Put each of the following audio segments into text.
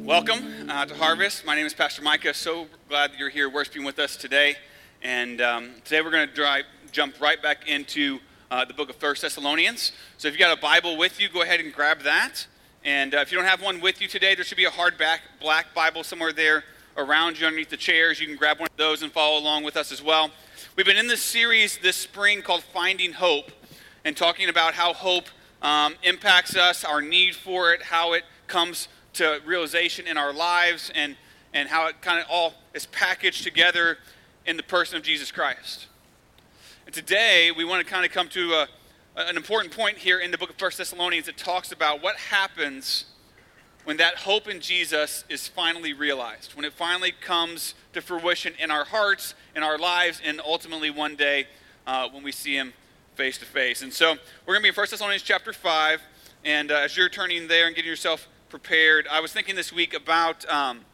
Welcome to Harvest. My name is Pastor Micah. So glad that you're here worshiping with us today. And today we're going to jump right back into the book of 1 Thessalonians. So if you got a Bible with you, go ahead and grab that. And if you don't have one with you today, there should be a hardback black Bible somewhere there around you underneath the chairs. You can grab one of those and follow along with us as well. We've been in this series this spring called Finding Hope and talking about how hope impacts us, our need for it, how it comes to realization in our lives, and how it kind of all is packaged together in the person of Jesus Christ. And today, we want to kind of come to an important point here in the book of 1 Thessalonians that talks about what happens when that hope in Jesus is finally realized, when it finally comes to fruition in our hearts, in our lives, and ultimately one day when we see him face to face. And so we're going to be in 1 Thessalonians chapter 5, and as you're turning there and getting yourself prepared, I was thinking this week about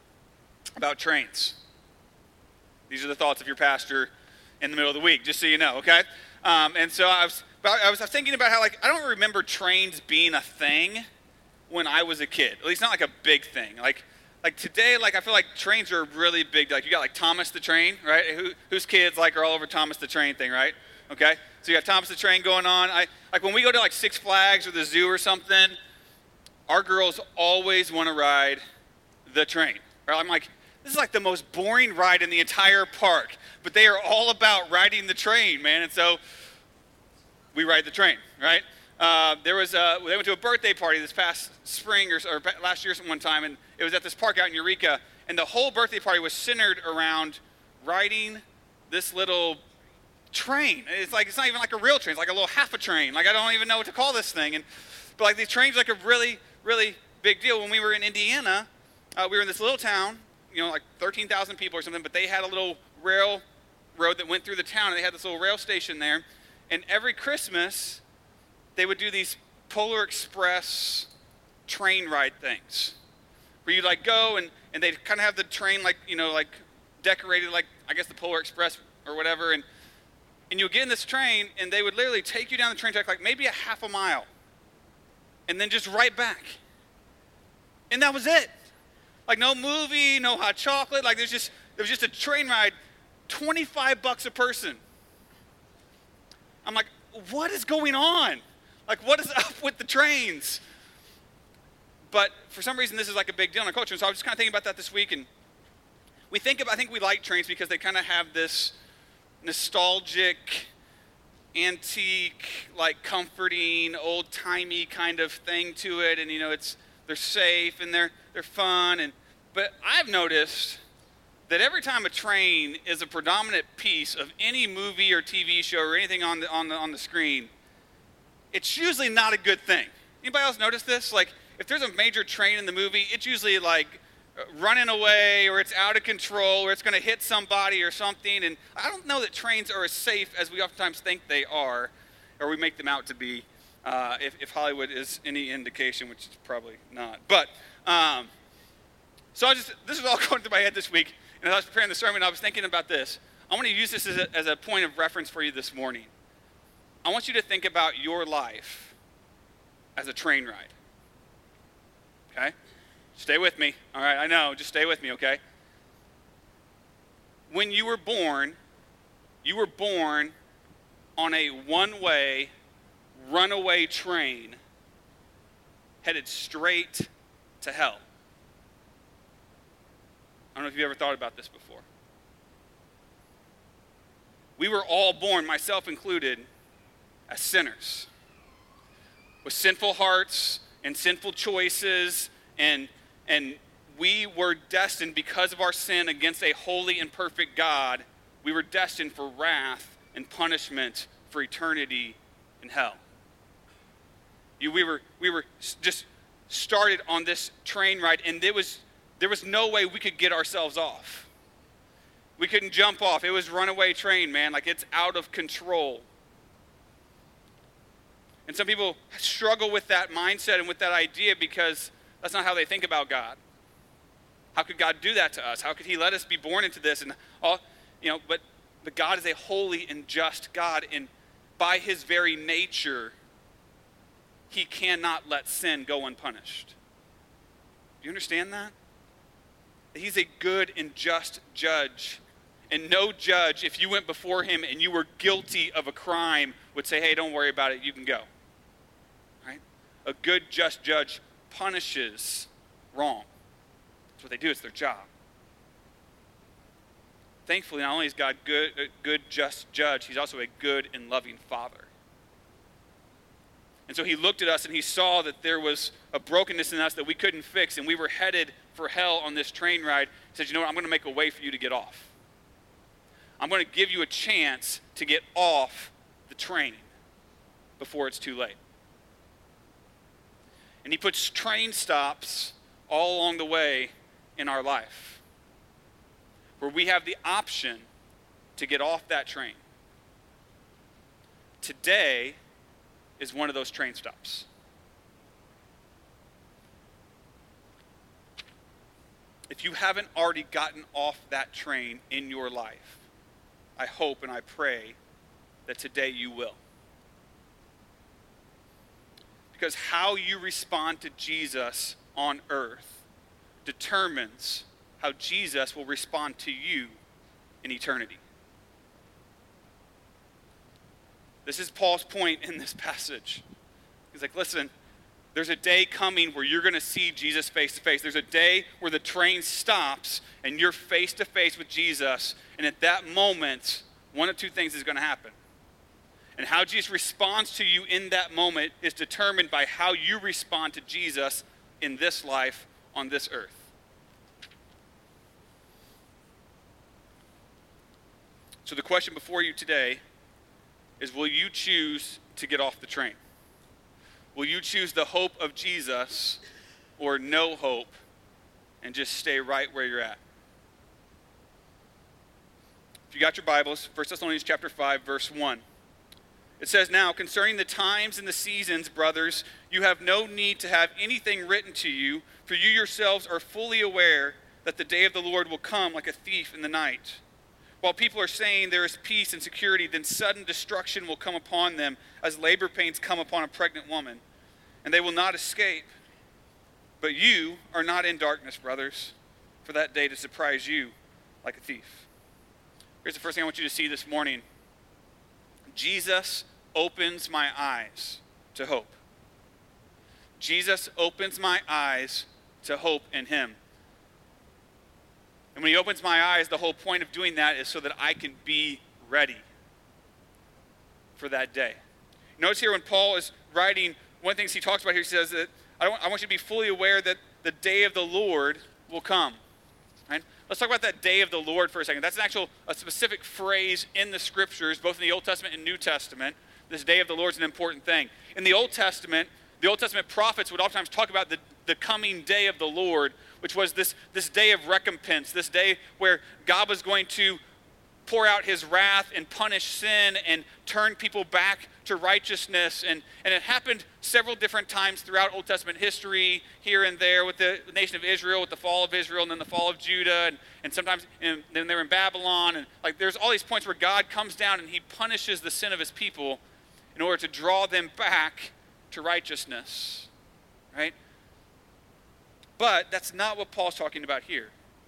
trains. These are the thoughts of your pastor in the middle of the week, just so you know, okay? And so I was thinking about how, I don't remember trains being a thing when I was a kid. At least not like a big thing. Like today, I feel like trains are really big. Like you got Thomas the Train, right? Whose kids are all over Thomas the Train thing, right? Okay? So you got Thomas the Train going on. When we go to Six Flags or the zoo or something, our girls always want to ride the train. Right? I'm like, this is the most boring ride in the entire park, but they are all about riding the train, man. And so we ride the train, right? They went to a birthday party this past spring or last year one time, and it was at this park out in Eureka, and the whole birthday party was centered around riding this little train. It's not even a real train. It's a little half a train. I don't even know what to call this thing. But these trains are a really, really big deal. When we were in Indiana, we were in this little town, 13,000 people or something, but they had a little railroad that went through the town, and they had this little rail station there. And every Christmas, they would do these Polar Express train ride things, where you go and they'd kind of have the train decorated I guess the Polar Express or whatever, and you would get in this train, and they would literally take you down the train track maybe a half a mile, and then just right back. And that was it. No movie, no hot chocolate. There was just a train ride, $25 a person. I'm like, what is going on? What is up with the trains? But for some reason, this is a big deal in our culture. And so I was just kind of thinking about that this week. And I think we like trains because they kind of have this nostalgic, antique, comforting, old-timey kind of thing to it. And, they're safe and they're fun. But I've noticed that every time a train is a predominant piece of any movie or TV show or anything on the screen, it's usually not a good thing. Anybody else notice this? If there's a major train in the movie, it's usually running away, or it's out of control, or it's going to hit somebody or something. And I don't know that trains are as safe as we oftentimes think they are, or we make them out to be, if Hollywood is any indication, which is probably not. But so this was all going through my head this week, and as I was preparing the sermon, I was thinking about this. I want to use this as a point of reference for you this morning. I want you to think about your life as a train ride. Okay? Stay with me. All right, I know. Just stay with me, okay? When you were born on a one-way, runaway train headed straight to hell. I don't know if you've ever thought about this before. We were all born, myself included, as sinners, with sinful hearts and sinful choices, and we were destined, because of our sin against a holy and perfect God, we were destined for wrath and punishment for eternity in hell. We were just started on this train ride, and there was no way we could get ourselves off. We couldn't jump off. It was runaway train, man. It's out of control. And some people struggle with that mindset and with that idea because that's not how they think about God. How could God do that to us? How could he let us be born into this? And all, but God is a holy and just God, and by his very nature, he cannot let sin go unpunished. Do you understand that? that he's a good and just judge. And no judge, if you went before him and you were guilty of a crime, would say, hey, don't worry about it, you can go. Right? A good, just judge punishes wrong. That's what they do, it's their job. Thankfully, not only is God a good, just judge, he's also a good and loving father. And so he looked at us and he saw that there was a brokenness in us that we couldn't fix, and we were headed for hell on this train ride. He said, you know what, I'm going to make a way for you to get off. I'm going to give you a chance to get off the train before it's too late. And he puts train stops all along the way in our life, where we have the option to get off that train. Today is one of those train stops. If you haven't already gotten off that train in your life, I hope and I pray that today you will. Because how you respond to Jesus on earth determines how Jesus will respond to you in eternity. This is Paul's point in this passage. He's like, listen, there's a day coming where you're going to see Jesus face to face. There's a day where the train stops and you're face to face with Jesus. And at that moment, one of two things is going to happen. And how Jesus responds to you in that moment is determined by how you respond to Jesus in this life on this earth. So the question before you today is, will you choose to get off the train? Will you choose the hope of Jesus or no hope and just stay right where you're at? If you got your Bibles, 1 Thessalonians chapter 5, verse 1. It says, now, concerning the times and the seasons, brothers, you have no need to have anything written to you, for you yourselves are fully aware that the day of the Lord will come like a thief in the night. While people are saying there is peace and security, then sudden destruction will come upon them as labor pains come upon a pregnant woman, and they will not escape. But you are not in darkness, brothers, for that day to surprise you like a thief. Here's the first thing I want you to see this morning. Jesus opens my eyes to hope. Jesus opens my eyes to hope in him. And when he opens my eyes, the whole point of doing that is so that I can be ready for that day. Notice here when Paul is writing, one of the things he talks about here, he says that I want you to be fully aware that the day of the Lord will come. Right? Let's talk about that day of the Lord for a second. That's a specific phrase in the scriptures, both in the Old Testament and New Testament. This day of the Lord is an important thing. In the Old Testament prophets would oftentimes talk about the coming day of the Lord, which was this day of recompense, this day where God was going to pour out his wrath and punish sin and turn people back to righteousness. And it happened several different times throughout Old Testament history, here and there, with the nation of Israel, with the fall of Israel, and then the fall of Judah, and sometimes then they're in Babylon. And like there's all these points where God comes down and he punishes the sin of his people in order to draw them back to righteousness. Right? But that's not what Paul's talking about here.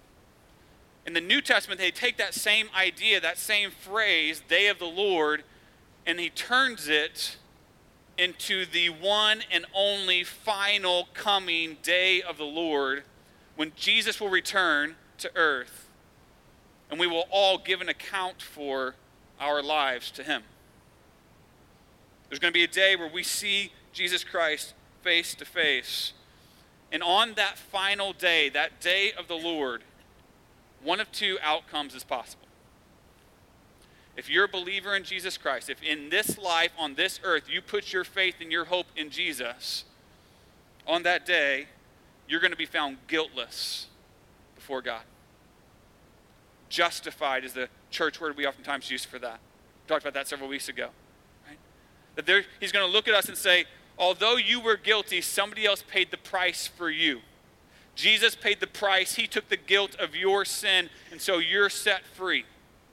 In the New Testament, they take that same idea, that same phrase, day of the Lord, and he turns it into the one and only final coming day of the Lord when Jesus will return to earth and we will all give an account for our lives to him. There's going to be a day where we see Jesus Christ face to face. And on that final day, that day of the Lord, one of two outcomes is possible. If you're a believer in Jesus Christ, if in this life, on this earth, you put your faith and your hope in Jesus, on that day, you're going to be found guiltless before God. Justified is the church word we oftentimes use for that. We talked about that several weeks ago. Right? That he's going to look at us and say, although you were guilty, somebody else paid the price for you. Jesus paid the price. He took the guilt of your sin, and so you're set free.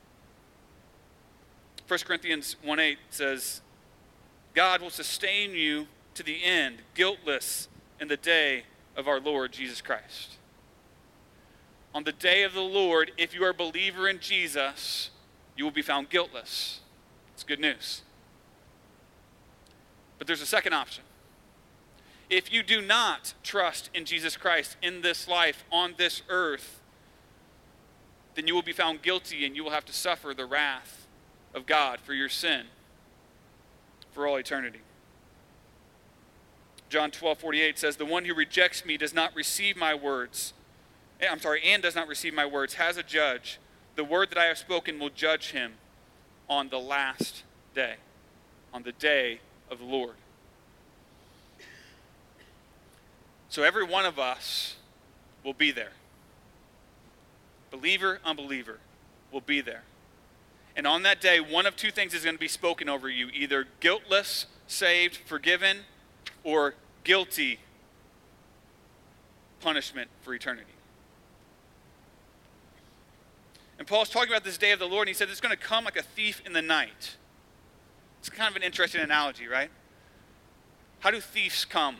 1 Corinthians 1:8 says, God will sustain you to the end, guiltless in the day of our Lord Jesus Christ. on the day of the Lord, if you are a believer in Jesus, you will be found guiltless. It's good news. But there's a second option. If you do not trust in Jesus Christ in this life, on this earth, then you will be found guilty and you will have to suffer the wrath of God for your sin for all eternity. John 12:48 says, "The one who rejects me does not receive my words. And does not receive my words, has a judge. The word that I have spoken will judge him on the last day," on the day of the Lord. So every one of us will be there. Believer, unbeliever, will be there. And on that day, one of two things is going to be spoken over you: either guiltless, saved, forgiven, or guilty, punishment for eternity. And Paul's talking about this day of the Lord, and he said it's going to come like a thief in the night. It's kind of an interesting analogy, right? How do thieves come?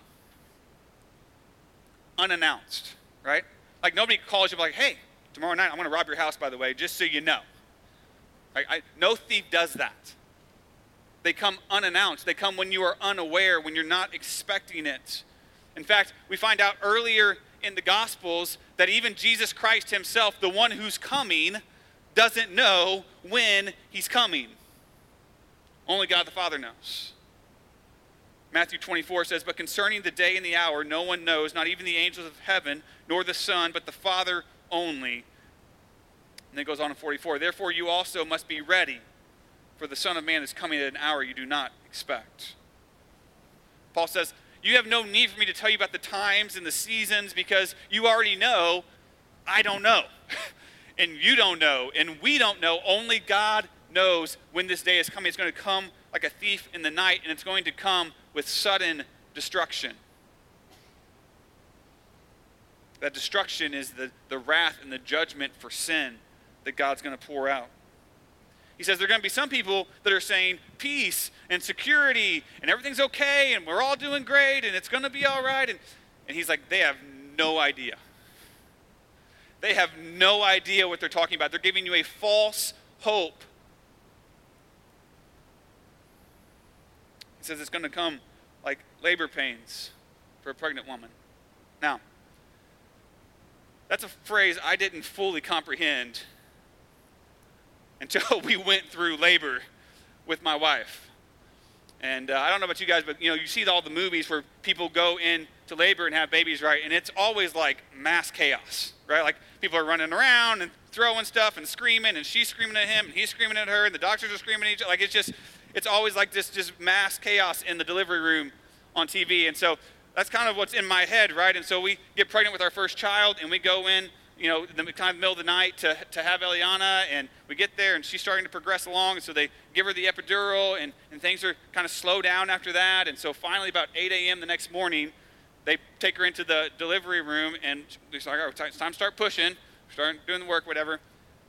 Unannounced, right? Like nobody calls you like, "Hey, tomorrow night I'm going to rob your house, by the way, just so you know." Right? No thief does that. They come unannounced. They come when you are unaware, when you're not expecting it. In fact, we find out earlier in the Gospels that even Jesus Christ himself, the one who's coming, doesn't know when he's coming. Only God the Father knows. Matthew 24 says, "But concerning the day and the hour, no one knows, not even the angels of heaven, nor the Son, but the Father only." And then it goes on in 44, "Therefore you also must be ready, for the Son of Man is coming at an hour you do not expect." Paul says, you have no need for me to tell you about the times and the seasons, because you already know. I don't know. And you don't know. And we don't know. Only God knows when this day is coming. It's going to come like a thief in the night, and it's going to come with sudden destruction. That destruction is the wrath and the judgment for sin that God's going to pour out. He says there are going to be some people that are saying peace and security and everything's okay and we're all doing great and it's going to be all right. And he's like, they have no idea. They have no idea what they're talking about. They're giving you a false hope. He says it's going to come like labor pains for a pregnant woman. Now, that's a phrase I didn't fully comprehend until we went through labor with my wife. And I don't know about you guys, but you see all the movies where people go into labor and have babies, right? And it's always like mass chaos, right? Like people are running around and throwing stuff and screaming, and she's screaming at him, and he's screaming at her, and the doctors are screaming at each other. Like it's always like this just mass chaos in the delivery room on TV. And so that's kind of what's in my head, right? And so we get pregnant with our first child, and we go in, in the kind of middle of the night to have Eliana, and we get there, and she's starting to progress along, and so they give her the epidural, and things are kind of slow down after that, and so finally about 8 a.m. the next morning, they take her into the delivery room, and they're like, all right, it's time to start pushing, start doing the work, whatever.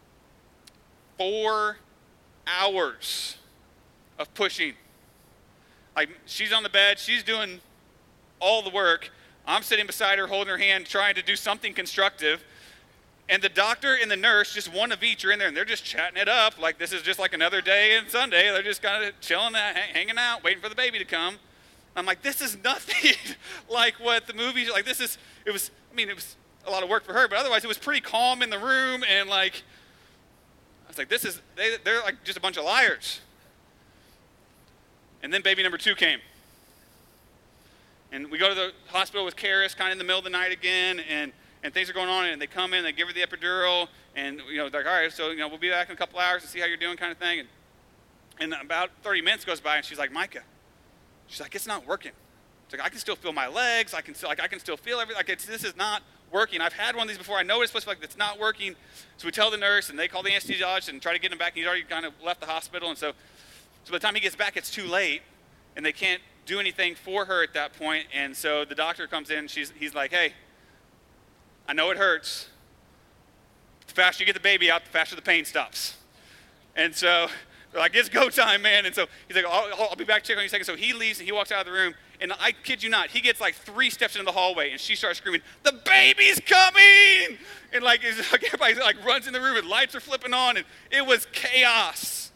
4 hours of pushing. Like, she's on the bed, she's doing all the work, I'm sitting beside her, holding her hand, trying to do something constructive. And the doctor and the nurse, just one of each, are in there, and they're just chatting it up like this is just like another day and Sunday. They're just kind of chilling, hanging out, waiting for the baby to come. I'm like, this is nothing like what the movies, like it was a lot of work for her, but otherwise it was pretty calm in the room, and like, I was like, they're like just a bunch of liars. And then baby number 2 came. And we go to the hospital with Karis kind of in the middle of the night again, and things are going on, and they come in, they give her the epidural, and they're like, all right, so we'll be back in a couple hours to see how you're doing, kind of thing. And about 30 minutes goes by, and she's like, Micah, she's like, it's not working. It's like, I can still feel my legs, I can still feel everything. Like this is not working. I've had one of these before. I know what it's supposed to be like. It's not working. So we tell the nurse, and they call the anesthesiologist and try to get him back. He's already kind of left the hospital, and so by the time he gets back, it's too late, and they can't do anything for her at that point. And so the doctor comes in, and he's like, hey, I know it hurts. The faster you get the baby out, the faster the pain stops. And so they're like, it's go time, man. And so he's like, I'll be back, check on you in a second. So he leaves, and he walks out of the room, And I kid you not, he gets like 3 steps into the hallway, and she starts screaming, "The baby's coming!" And like, everybody like runs in the room, and lights are flipping on, and it was chaos.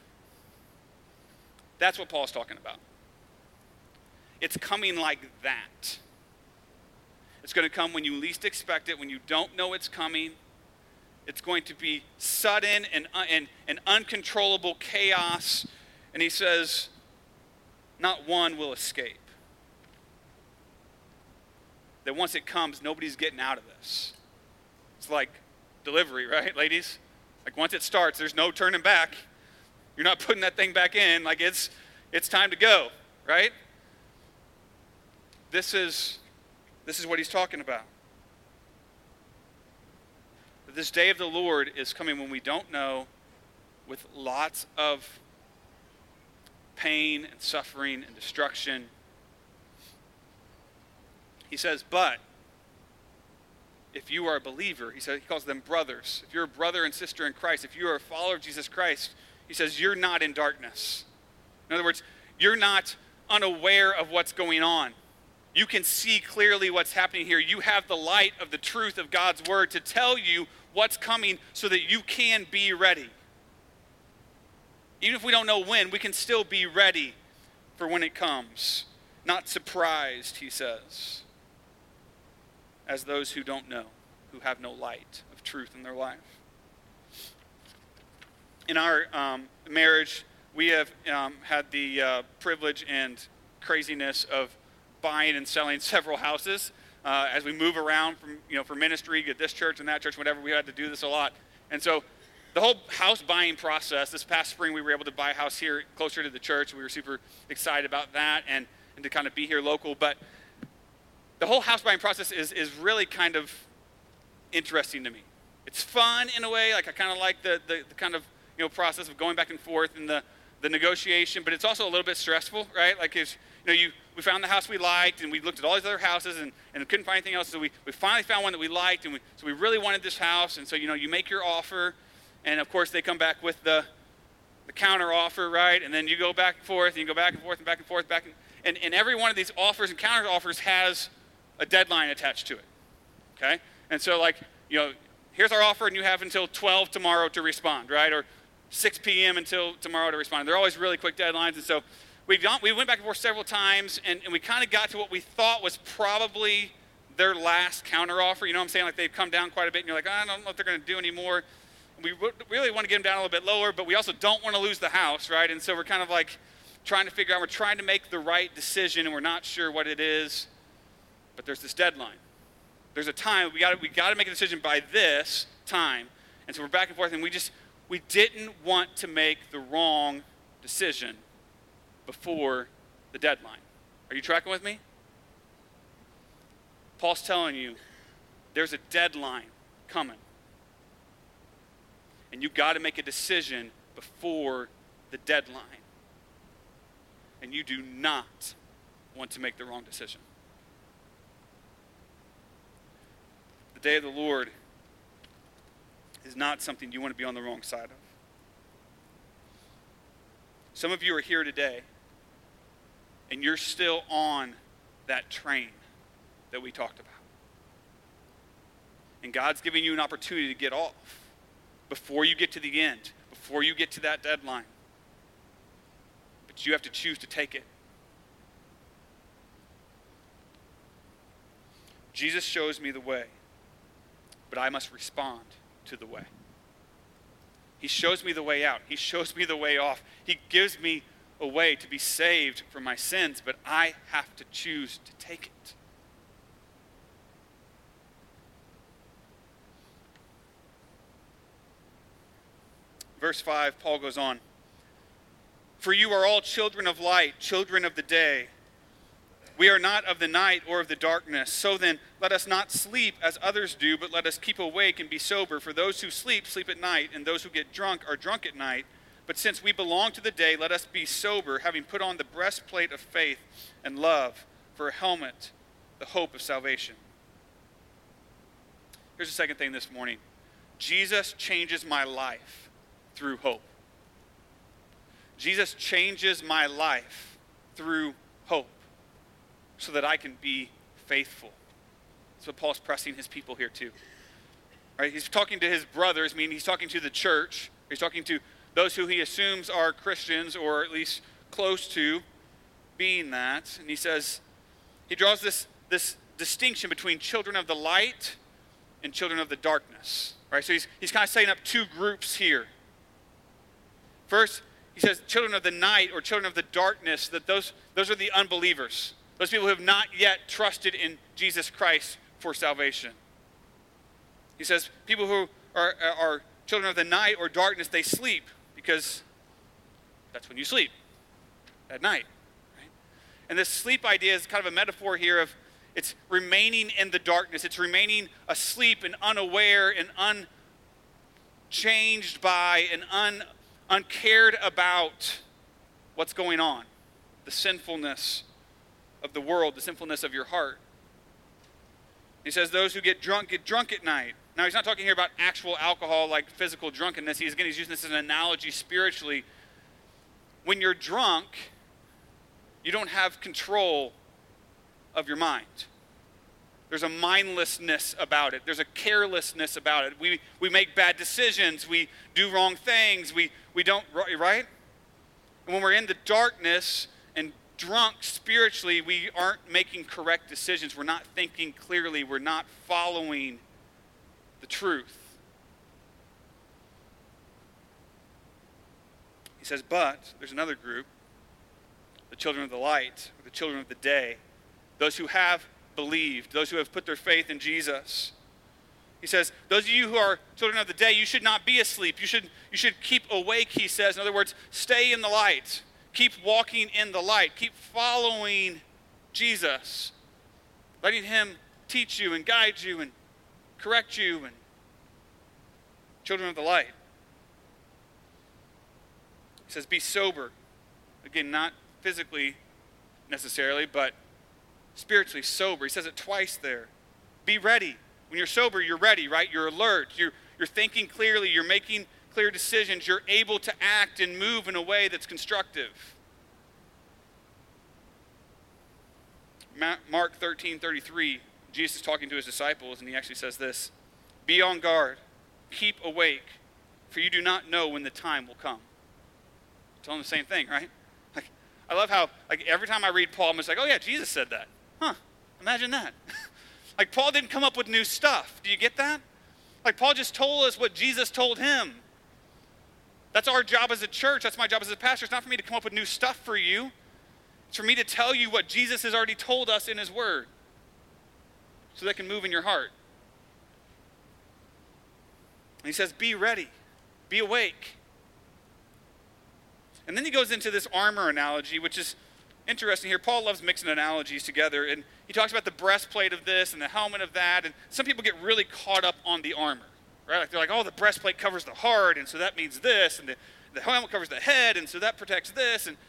That's what Paul's talking about. It's coming like that. It's going to come when you least expect it, when you don't know it's coming. It's going to be sudden and uncontrollable chaos. And he says, not one will escape. That once it comes, nobody's getting out of this. It's like delivery, right, ladies? Like once it starts, there's no turning back. You're not putting that thing back in. Like it's time to go, right? This is what he's talking about. This day of the Lord is coming when we don't know, with lots of pain and suffering and destruction. He says, but if you are a believer, he calls them brothers. If you're a brother and sister in Christ, if you are a follower of Jesus Christ, he says you're not in darkness. In other words, you're not unaware of what's going on. You can see clearly what's happening here. You have the light of the truth of God's word to tell you what's coming so that you can be ready. Even if we don't know when, we can still be ready for when it comes. Not surprised, he says, as those who don't know, who have no light of truth in their life. In our marriage, we have had the privilege and craziness of buying and selling several houses as we move around from ministry, get this church and that church, whatever. We had to do this a lot. And so the whole house buying process, this past spring we were able to buy a house here closer to the church. We were super excited about that and to kind of be here local. But the whole house buying process is really kind of interesting to me. It's fun in a way. Like I kind of like the kind of process of going back and forth and the negotiation, but it's also a little bit stressful, right? Like we found the house we liked, and we looked at all these other houses and couldn't find anything else, so we finally found one that we liked, and so we really wanted this house, and so you make your offer, and of course they come back with the counter offer, right? And then you go back and forth, and you go back and forth and back and forth, and every one of these offers and counter offers has a deadline attached to it, okay? And so here's our offer, and you have until 12 tomorrow to respond, right? Or 6 p.m. until tomorrow to respond. They're always really quick deadlines, and so we went back and forth several times, and we kind of got to what we thought was probably their last counteroffer. You know what I'm saying? Like they've come down quite a bit, and you're like, I don't know what they're going to do anymore. We really want to get them down a little bit lower, but we also don't want to lose the house, right? And so we're kind of like trying to figure out, we're trying to make the right decision, and we're not sure what it is, but there's this deadline. There's a time, we got to make a decision by this time. And so we're back and forth, and we didn't want to make the wrong decision before the deadline. Are you tracking with me? Paul's telling you there's a deadline coming. And you've got to make a decision before the deadline. And you do not want to make the wrong decision. The day of the Lord is not something you want to be on the wrong side of. Some of you are here today, and you're still on that train that we talked about. And God's giving you an opportunity to get off before you get to the end, before you get to that deadline. But you have to choose to take it. Jesus shows me the way, but I must respond to the way. He shows me the way out. He shows me the way off. He gives me a way to be saved from my sins, but I have to choose to take it. Verse 5, Paul goes on, "For you are all children of light, children of the day. We are not of the night or of the darkness. So then, let us not sleep as others do, but let us keep awake and be sober. For those who sleep, sleep at night, and those who get drunk are drunk at night. But since we belong to the day, let us be sober, having put on the breastplate of faith and love, for a helmet, the hope of salvation." Here's the second thing this morning. Jesus changes my life through hope. Jesus changes my life through hope. so that I can be faithful. That's what Paul's pressing his people here to. Right? He's talking to his brothers, meaning he's talking to the church. He's talking to those who he assumes are Christians, or at least close to being that. And he says, he draws this distinction between children of the light and children of the darkness. Right? So he's kind of setting up two groups here. First, he says children of the night or children of the darkness, that those are the unbelievers. Those people who have not yet trusted in Jesus Christ for salvation. He says people who are children of the night or darkness, they sleep because that's when you sleep, at night. Right? And this sleep idea is kind of a metaphor here of it's remaining in the darkness. It's remaining asleep and unaware and unchanged by and uncared about what's going on. The sinfulness of the world, the sinfulness of your heart. He says those who get drunk at night. Now, he's not talking here about actual alcohol, like physical drunkenness. He's using this as an analogy spiritually. When you're drunk, you don't have control of your mind. There's a mindlessness about it. There's a carelessness about it. We make bad decisions. We do wrong things. We don't, right? And when we're in the darkness and drunk spiritually, we aren't making correct decisions. We're not thinking clearly. We're not following the truth. He says, but there's another group, the children of the light, or the children of the day, those who have believed, those who have put their faith in Jesus. He says, those of you who are children of the day, you should not be asleep. You should keep awake, he says. In other words, stay in the light. Keep walking in the light. Keep following Jesus. Letting him teach you and guide you and correct you. And children of the light. He says, be sober. Again, not physically necessarily, but spiritually sober. He says it twice there. Be ready. When you're sober, you're ready, right? You're alert. You're thinking clearly. You're making clear decisions. You're able to act and move in a way that's constructive. Mark 13:33, Jesus is talking to his disciples, and he actually says this, be on guard, keep awake, for you do not know when the time will come. Telling the same thing, right? Like, I love how every time I read Paul, I'm just like, oh yeah, Jesus said that. Huh, imagine that. Like Paul didn't come up with new stuff. Do you get that? Like Paul just told us what Jesus told him. That's our job as a church. That's my job as a pastor. It's not for me to come up with new stuff for you. It's for me to tell you what Jesus has already told us in his word, so that can move in your heart. And he says, be ready. Be awake. And then he goes into this armor analogy, which is interesting here. Paul loves mixing analogies together. And he talks about the breastplate of this and the helmet of that. And some people get really caught up on the armor. Right? Like they're like, oh, the breastplate covers the heart, and so that means this. And the helmet covers the head, and so that protects this. And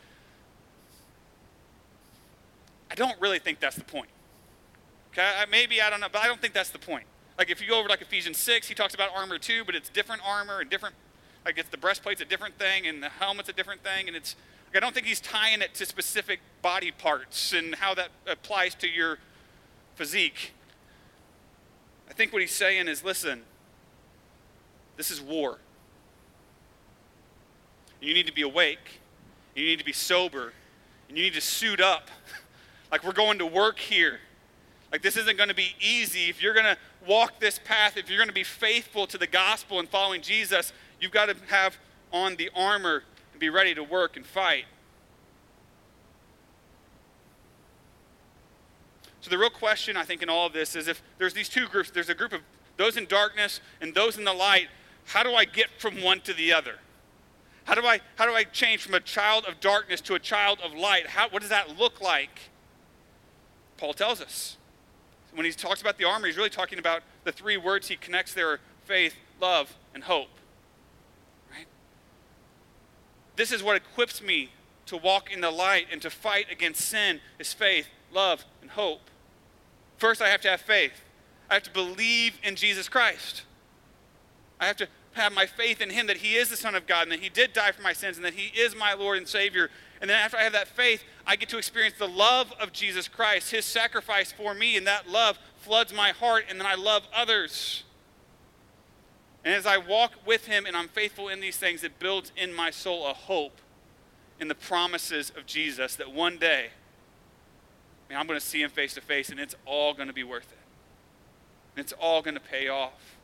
I don't really think that's the point. Okay, maybe, I don't know, but I don't think that's the point. Like if you go over like Ephesians 6, he talks about armor too, but it's different armor and different, like it's the breastplate's a different thing and the helmet's a different thing, and it's, like, I don't think he's tying it to specific body parts and how that applies to your physique. I think what he's saying is, listen, this is war. You need to be awake, you need to be sober, and you need to suit up. Like we're going to work here. Like this isn't going to be easy. If you're going to walk this path, if you're going to be faithful to the gospel and following Jesus, you've got to have on the armor and be ready to work and fight. So the real question, I think, in all of this is if there's these two groups, there's a group of those in darkness and those in the light, how do I get from one to the other? How do I change from a child of darkness to a child of light? What does that look like? Paul tells us. When he talks about the armor, he's really talking about the three words he connects there: faith, love, and hope. Right? This is what equips me to walk in the light and to fight against sin, is faith, love, and hope. First, I have to have faith. I have to believe in Jesus Christ. I have to have my faith in him, that he is the Son of God, and that he did die for my sins, and that he is my Lord and Savior. And then after I have that faith, I get to experience the love of Jesus Christ, his sacrifice for me, and that love floods my heart, and then I love others. And as I walk with him and I'm faithful in these things, it builds in my soul a hope in the promises of Jesus that one day, man, I'm going to see him face to face, and it's all going to be worth it. And it's all going to pay off.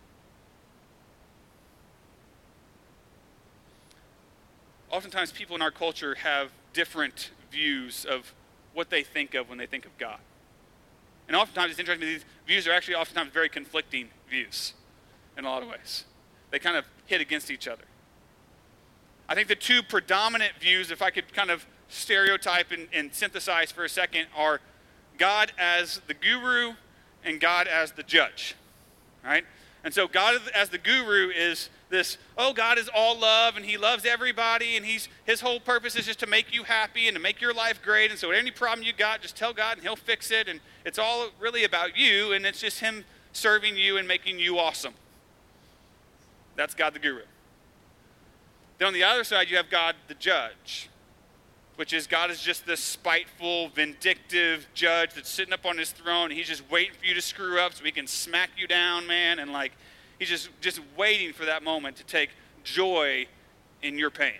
Oftentimes people in our culture have different views of what they think of when they think of God. And oftentimes it's interesting, these views are actually oftentimes very conflicting views in a lot of ways. They kind of hit against each other. I think the two predominant views, if I could kind of stereotype and synthesize for a second, are God as the guru and God as the judge, right? And so God as the guru is this, oh, God is all love, and he loves everybody, and his whole purpose is just to make you happy and to make your life great, and so any problem you got, just tell God and he'll fix it, and it's all really about you, and it's just him serving you and making you awesome. That's God the guru. Then on the other side, you have God the judge, which is God is just this spiteful, vindictive judge that's sitting up on his throne, and he's just waiting for you to screw up so he can smack you down, man, and like he's just waiting for that moment to take joy in your pain.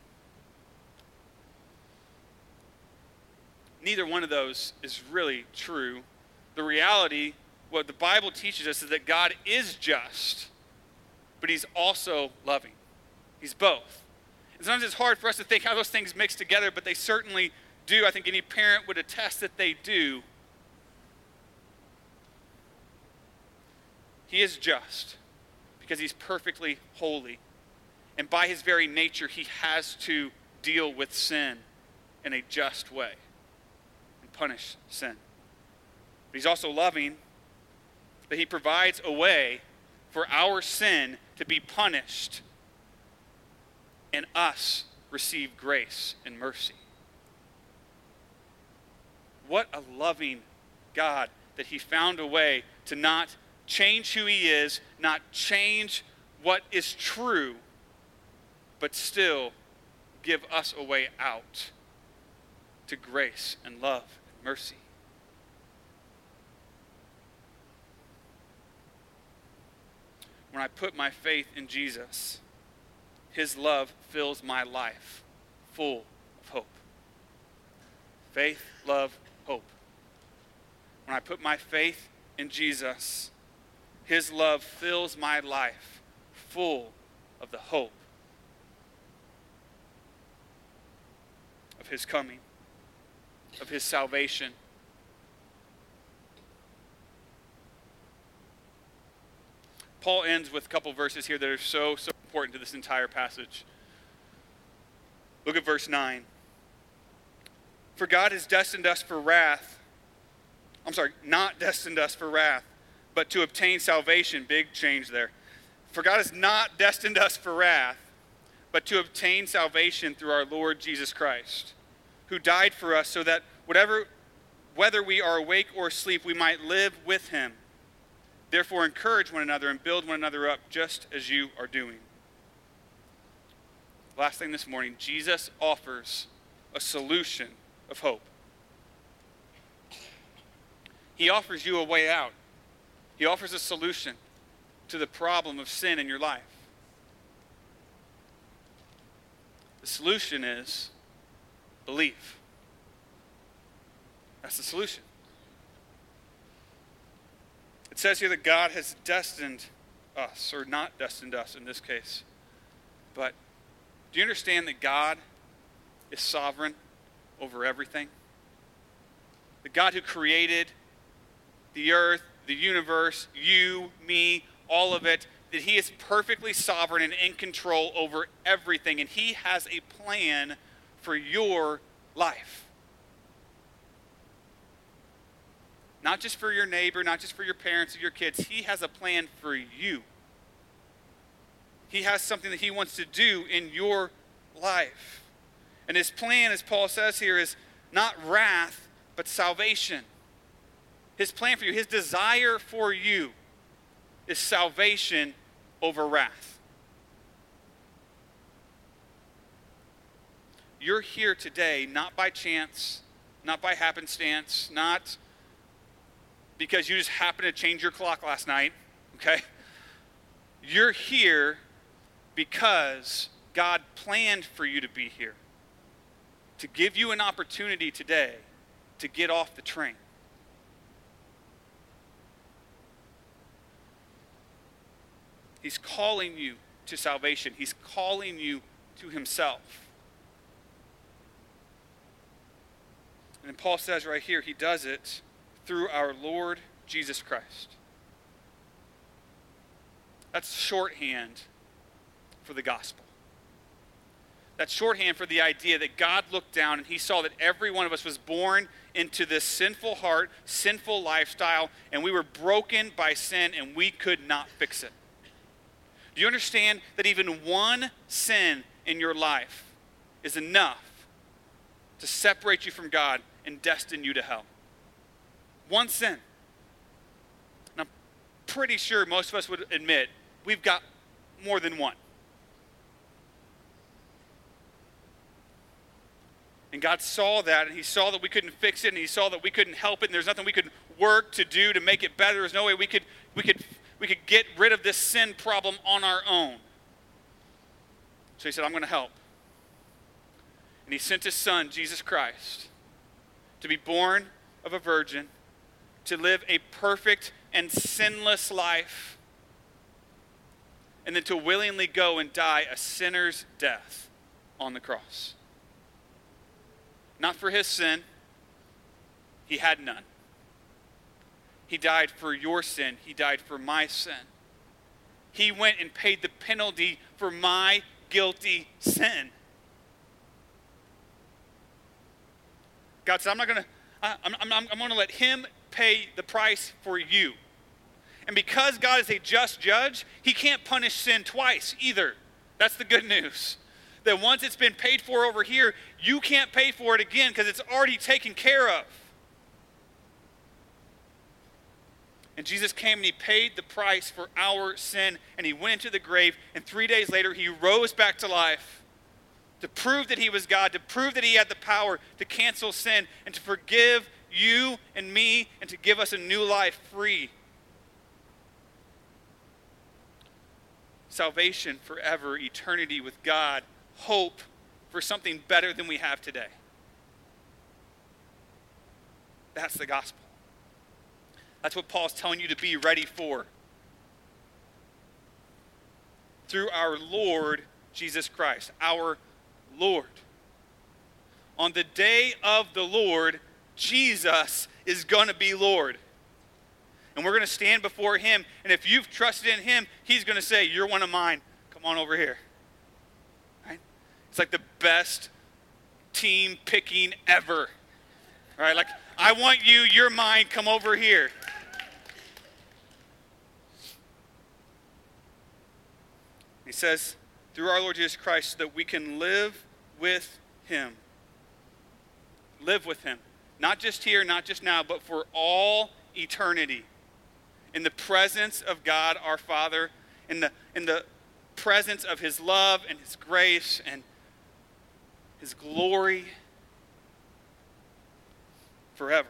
Neither one of those is really true. The reality, what the Bible teaches us, is that God is just, but he's also loving. He's both. And sometimes it's hard for us to think how those things mix together, but they certainly do. I think any parent would attest that they do. He is just because he's perfectly holy. And by his very nature, he has to deal with sin in a just way and punish sin. But he's also loving, that he provides a way for our sin to be punished and us receive grace and mercy. What a loving God that he found a way to not change who he is, not change what is true, but still give us a way out to grace and love and mercy. When I put my faith in Jesus, his love fills my life full of hope. Faith, love, hope. When I put my faith in Jesus, his love fills my life full of the hope of his coming, of his salvation. Paul ends with a couple verses here that are so important to this entire passage. Look at verse 9. For God has destined us for wrath. Not destined us for wrath, but to obtain salvation. Big change there. For God has not destined us for wrath, but to obtain salvation through our Lord Jesus Christ, who died for us so that whether we are awake or asleep, we might live with him. Therefore, encourage one another and build one another up, just as you are doing. Last thing this morning, Jesus offers a solution of hope. He offers you a way out. He offers a solution to the problem of sin in your life. The solution is belief. That's the solution. It says here that God has destined us, or not destined us in this case. But do you understand that God is sovereign over everything? The God who created the earth, the universe, you, me, all of it, that he is perfectly sovereign and in control over everything, and he has a plan for your life. Not just for your neighbor, not just for your parents or your kids. He has a plan for you. He has something that he wants to do in your life. And his plan, as Paul says here, is not wrath, but salvation. His plan for you, his desire for you is salvation over wrath. you're here today not by chance, not by happenstance, not because you just happened to change your clock last night, okay? You're here because God planned for you to be here, to give you an opportunity today to get off the train. He's calling you to salvation. He's calling you to himself. And Paul says right here, he does it through our Lord Jesus Christ. That's shorthand for the gospel. That's shorthand for the idea that God looked down and he saw that every one of us was born into this sinful heart, sinful lifestyle, and we were broken by sin and we could not fix it. Do you understand that even one sin in your life is enough to separate you from God and destine you to hell? One sin. And I'm pretty sure most of us would admit we've got more than one. And God saw that, and he saw that we couldn't fix it, and he saw that we couldn't help it, and there's nothing we could work to do to make it better. There's no way we could get rid of this sin problem on our own. So he said, I'm going to help. And he sent his son, Jesus Christ, to be born of a virgin, to live a perfect and sinless life, and then to willingly go and die a sinner's death on the cross. Not for his sin. He had none. He died for your sin. He died for my sin. He went and paid the penalty for my guilty sin. God said, I'm going to let him pay the price for you. And because God is a just judge, he can't punish sin twice either. That's the good news. That once it's been paid for over here, you can't pay for it again because it's already taken care of. And Jesus came and he paid the price for our sin, and he went into the grave, and 3 days later he rose back to life to prove that he was God, to prove that he had the power to cancel sin and to forgive you and me and to give us a new life free. Salvation forever, eternity with God, hope for something better than we have today. That's the gospel. That's what Paul's telling you to be ready for. Through our Lord Jesus Christ, our Lord. On the day of the Lord, Jesus is going to be Lord. And we're going to stand before him, and if you've trusted in him, he's going to say, you're one of mine. Come on over here. Right? It's like the best team picking ever. Right? Like, I want you, you're mine, come over here. He says, through our Lord Jesus Christ, so that we can live with him. Live with him. Not just here, not just now, but for all eternity. In the presence of God our Father, in the presence of his love and his grace and his glory forever.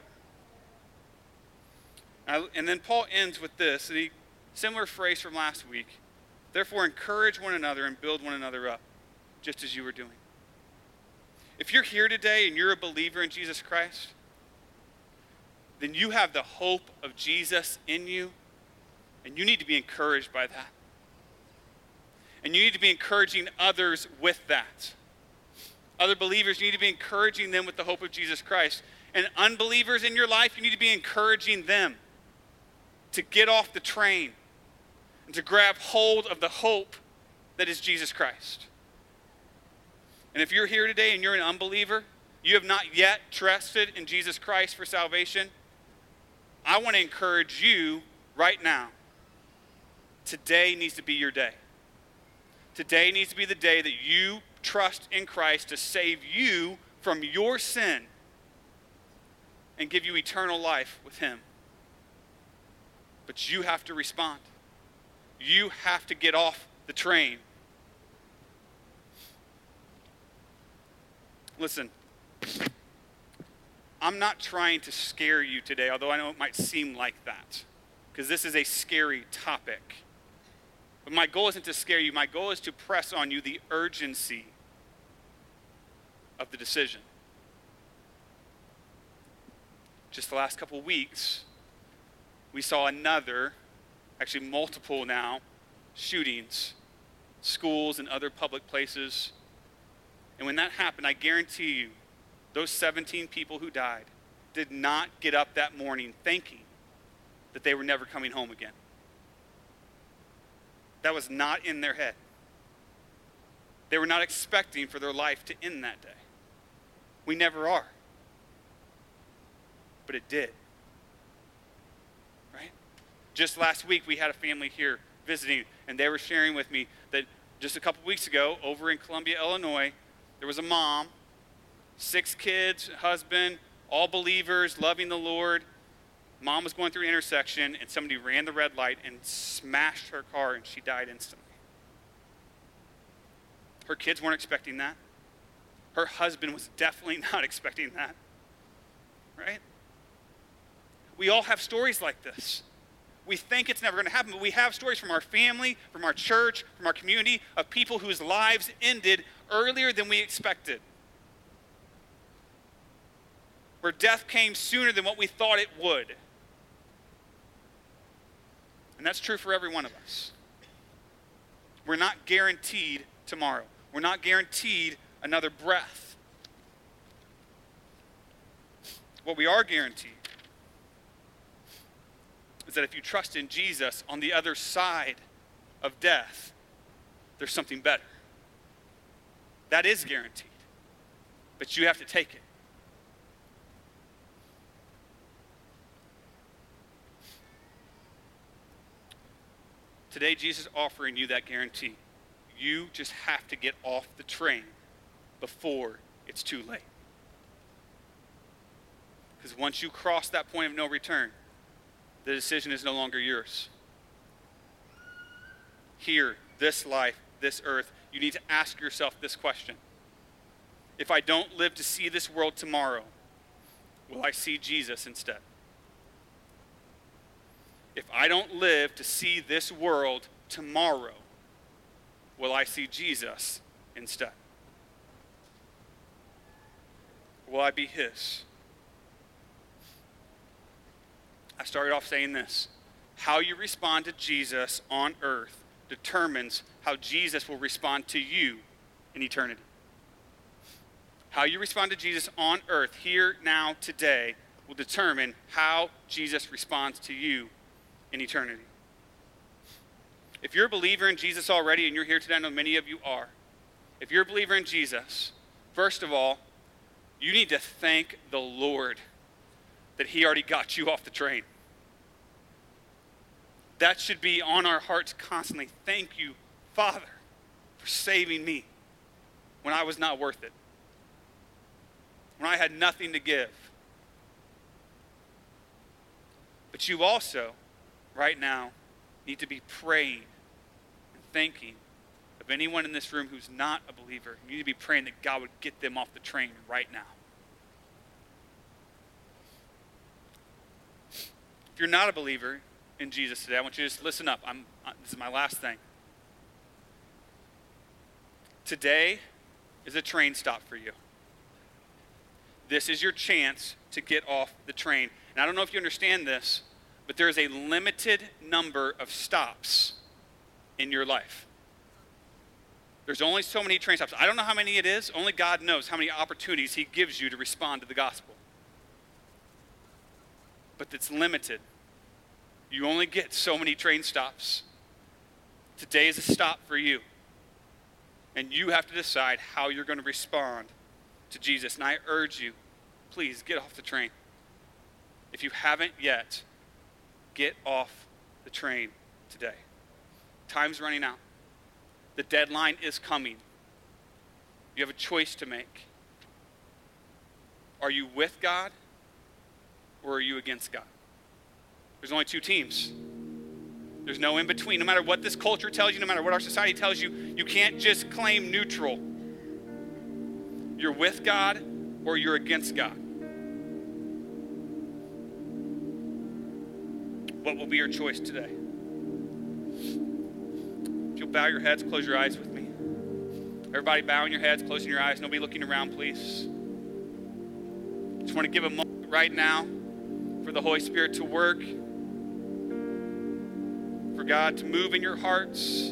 And then Paul ends with this, similar phrase from last week. Therefore, encourage one another and build one another up, just as you were doing. If you're here today and you're a believer in Jesus Christ, then you have the hope of Jesus in you, and you need to be encouraged by that. And you need to be encouraging others with that. Other believers, you need to be encouraging them with the hope of Jesus Christ. And unbelievers in your life, you need to be encouraging them to get off the train and to grab hold of the hope that is Jesus Christ. And if you're here today and you're an unbeliever, you have not yet trusted in Jesus Christ for salvation, I want to encourage you right now. Today needs to be your day. Today needs to be the day that you trust in Christ to save you from your sin and give you eternal life with him. But you have to respond. You have to get off the train. Listen, I'm not trying to scare you today, although I know it might seem like that, because this is a scary topic. But my goal isn't to scare you. My goal is to press on you the urgency of the decision. Just the last couple weeks, we saw actually multiple now, shootings, schools and other public places. And when that happened, I guarantee you, those 17 people who died did not get up that morning thinking that they were never coming home again. That was not in their head. They were not expecting for their life to end that day. We never are. But it did. Right? Just last week, we had a family here visiting, and they were sharing with me that just a couple weeks ago, over in Columbia, Illinois, there was a mom, 6 kids, husband, all believers, loving the Lord. Mom was going through an intersection, and somebody ran the red light and smashed her car, and she died instantly. Her kids weren't expecting that. Her husband was definitely not expecting that. Right? We all have stories like this. We think it's never going to happen, but we have stories from our family, from our church, from our community, of people whose lives ended earlier than we expected. Where death came sooner than what we thought it would. And that's true for every one of us. We're not guaranteed tomorrow. We're not guaranteed another breath. What we are guaranteed is that if you trust in Jesus, on the other side of death, there's something better. That is guaranteed. But you have to take it. Today, Jesus is offering you that guarantee. You just have to get off the train before it's too late. Because once you cross that point of no return, the decision is no longer yours. Here, this life, this earth, you need to ask yourself this question. If I don't live to see this world tomorrow, will I see Jesus instead? If I don't live to see this world tomorrow, will I see Jesus instead? Will I be his? I started off saying this. How you respond to Jesus on earth determines how Jesus will respond to you in eternity. How you respond to Jesus on earth, here, now, today, will determine how Jesus responds to you in eternity. If you're a believer in Jesus already, and you're here today, I know many of you are. If you're a believer in Jesus, first of all, you need to thank the Lord that he already got you off the train. That should be on our hearts constantly. Thank you, Father, for saving me when I was not worth it, when I had nothing to give. But you also, right now, need to be praying and thanking of anyone in this room who's not a believer. You need to be praying that God would get them off the train right now. If you're not a believer in Jesus today, I want you to just listen up. This is my last thing. Today is a train stop for you. This is your chance to get off the train. And I don't know if you understand this, but there is a limited number of stops in your life. There's only so many train stops. I don't know how many it is. Only God knows how many opportunities he gives you to respond to the gospel. But it's limited. You only get so many train stops. Today is a stop for you. And you have to decide how you're going to respond to Jesus. And I urge you, please get off the train. If you haven't yet, get off the train today. Time's running out. The deadline is coming. You have a choice to make. Are you with God or are you against God? There's only 2 teams. There's no in between. No matter what this culture tells you, no matter what our society tells you, you can't just claim neutral. you're with God or you're against God. What will be your choice today? If you'll bow your heads, close your eyes with me. Everybody bowing your heads, closing your eyes. Nobody looking around, please. Just want to give a moment right now for the Holy Spirit to work, for God to move in your hearts.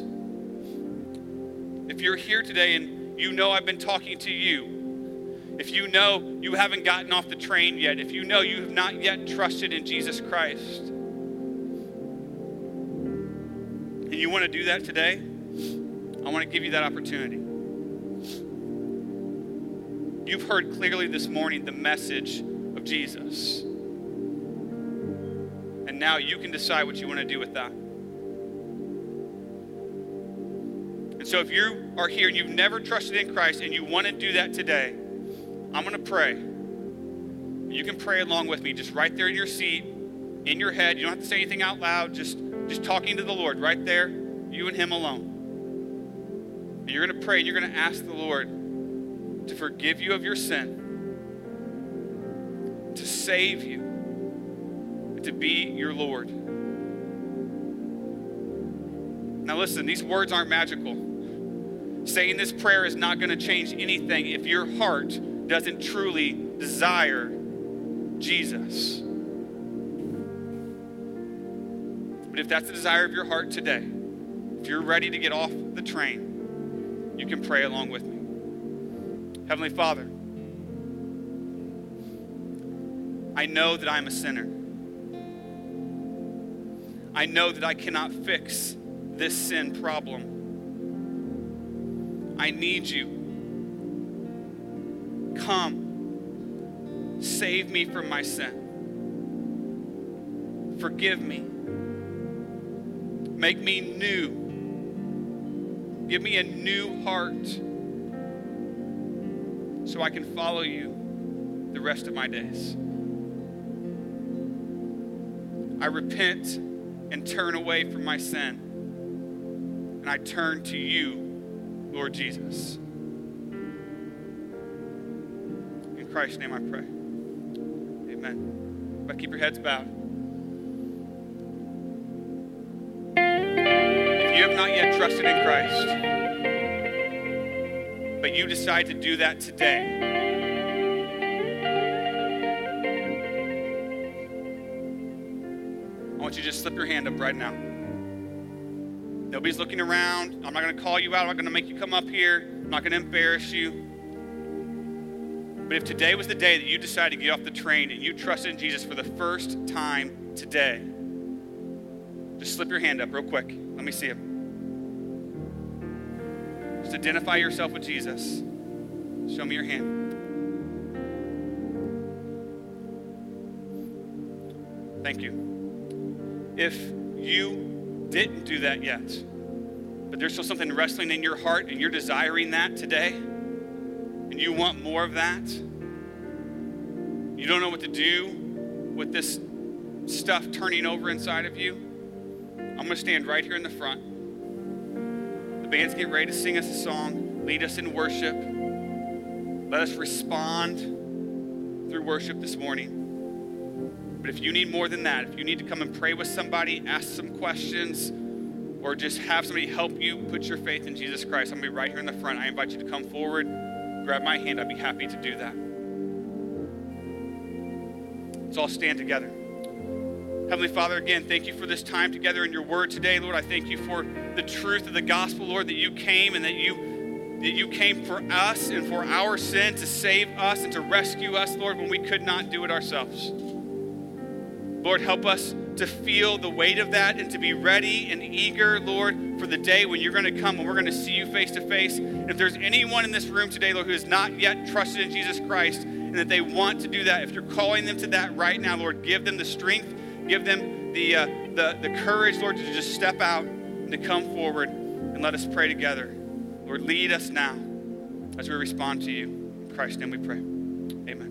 If you're here today and you know I've been talking to you, if you know you haven't gotten off the train yet, if you know you have not yet trusted in Jesus Christ, and you want to do that today, I want to give you that opportunity. You've heard clearly this morning the message of Jesus. And now you can decide what you want to do with that. And so if you are here and you've never trusted in Christ and you want to do that today, I'm going to pray. You can pray along with me, just right there in your seat, in your head. You don't have to say anything out loud, just talking to the Lord right there, you and him alone. And you're going to pray and you're going to ask the Lord to forgive you of your sin, to save you, and to be your Lord. Now listen, these words aren't magical. Saying this prayer is not going to change anything if your heart doesn't truly desire Jesus. But if that's the desire of your heart today, if you're ready to get off the train, you can pray along with me. Heavenly Father, I know that I'm a sinner. I know that I cannot fix this sin problem. I need you. Come, save me from my sin. Forgive me. Make me new. Give me a new heart so I can follow you the rest of my days. I repent and turn away from my sin, and I turn to you, Lord Jesus. In Christ's name I pray. Amen. But keep your heads bowed. If you have not yet trusted in Christ, but you decide to do that today, I want you to just slip your hand up right now. Nobody's looking around. I'm not going to call you out. I'm not going to make you come up here. I'm not going to embarrass you. But if today was the day that you decided to get off the train and you trusted in Jesus for the first time today, just slip your hand up real quick. Let me see it. Just identify yourself with Jesus. Show me your hand. Thank you. If you didn't do that yet, but there's still something wrestling in your heart and you're desiring that today, and you want more of that, you don't know what to do with this stuff turning over inside of you, I'm going to stand right here in the front. The band's getting ready to sing us a song, lead us in worship. Let us respond through worship this morning. But if you need more than that, if you need to come and pray with somebody, ask some questions, or just have somebody help you put your faith in Jesus Christ, I'm going to be right here in the front. I invite you to come forward, grab my hand. I'd be happy to do that. Let's all stand together. Heavenly Father, again, thank you for this time together in your word today, Lord. I thank you for the truth of the gospel, Lord, that you came and that you came for us and for our sin to save us and to rescue us, Lord, when we could not do it ourselves. Lord, help us to feel the weight of that and to be ready and eager, Lord, for the day when you're going to come and we're going to see you face to face. And if there's anyone in this room today, Lord, who has not yet trusted in Jesus Christ and that they want to do that, if you're calling them to that right now, Lord, give them the strength, give them the courage, Lord, to just step out and to come forward and let us pray together. Lord, lead us now as we respond to you. In Christ's name we pray. Amen.